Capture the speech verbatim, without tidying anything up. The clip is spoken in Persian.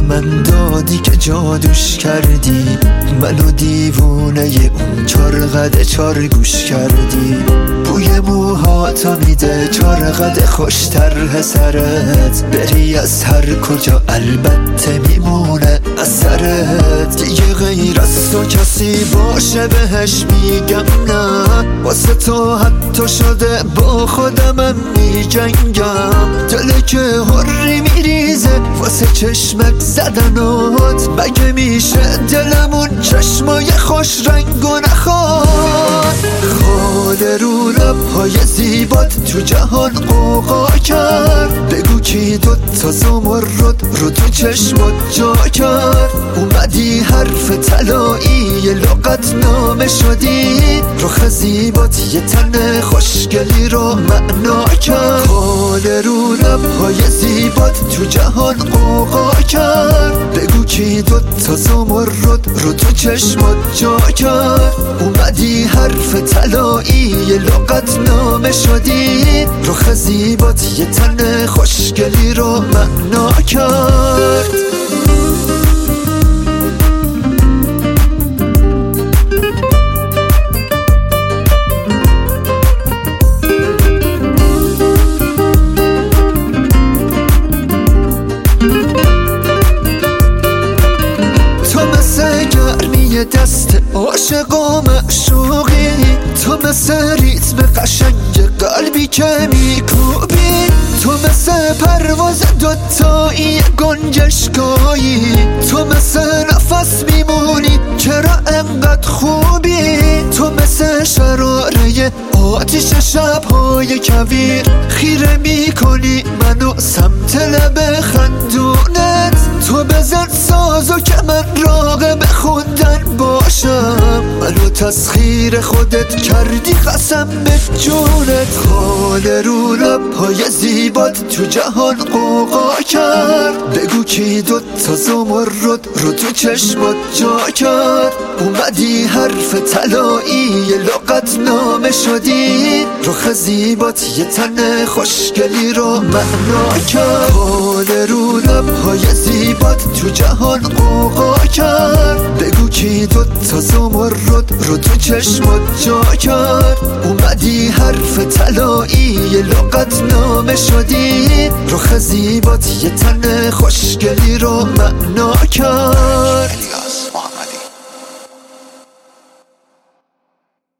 من دادی که جادوش کردی، منو دیوونه اون چار قد چار گوش کردی. بوی موهاتا میده چار قد خوشتر سرت، بری از هر کجا البته میمونه اثرت. دیگه غیر از تو کسی باشه بهش میگم نه، واسه تو حتی شده با خودمم میجنگم. دل که هری میریزه واسه چشمک زدنات، مگه میشه دلمون چشمای خوش رنگ و نخواد؟ خاله رو لبهای زیبات تو جهان قوقا کرد، بگو کی دوتا زمرد رو تو چشمات جا کرد. اومدی حرف طلایی لغت نامه شدی، رخ زیبات یه تن خوشگلی رو معنا کرد. خاله رو لبهای زیبات تو جهان قوقا کرد، بگو کی دوتا زمرد رو تو چشمات جا کرد. اومدی حرف طلایی لغت نامه شدی، رخ زیبات یه تن خوشگلی رو معنا کرد. دست عاشق و معشوقی، تو مثل ریتم قشنگ قلبی که میکوبی، تو مثل پرواز دوتایی گنجشگاهی، تو مثل نفس میمونی چرا انقدر خوبی، تو مثل شراره آتیش شبهای کویر، خیره میکنی منو سمت لب خندونت. تو بزن سازو که من راغب خوندن باشم، منو تسخیر خودت کردی قسم به جونت. خاله رو لبهای زیبات تو جهان قوقا کرد، بگو کی دوتا زمرد رو تو چشمات جا کرد. اومدی حرف طلایی لغت نامه شدی، رخ زیبات یه تن خوشگلی رو معنا کرد. خاله رو لبهای زیبات تو جهان قوقا کرد، بگو کی دوتا زمرد رو تو چشمات جا کرد. اومدی حرف طلایی لغت نامه شدی، رخ زیبات یه تن خوشگلی رو معنا کرد.